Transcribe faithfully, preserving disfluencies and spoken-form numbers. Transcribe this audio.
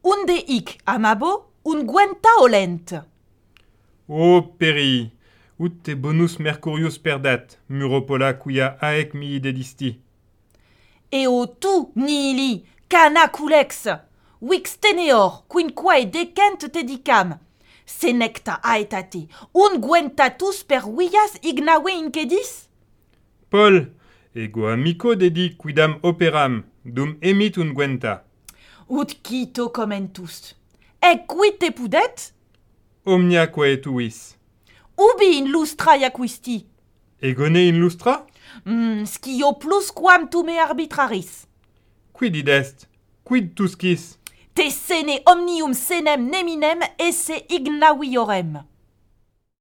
unde hic amabo, un gwenta olent. O peri, ut te bonus mercurius perdat, muropola quia aec mihi dedisti. Eo tu, nihili, cana culex, wix teneor, quinquae decent te dicam, senecta aetate, un gwentatus per vias ignawe incedis? Paul, ego amico dedi quidam operam, dum emit un gwenta. Ut quito commentus. Ec quid te pudet? Omnia quae tuis. Ubi in lustra iaquisti? Egone in lustra? Mm, scio plus quam tu me arbitraris. Quid id est? Quid tuscis? Te sene omnium senem neminem esse ignaviorem.